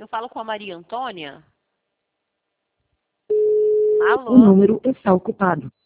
Eu falo com a Maria Antônia? O Alô? número está ocupado.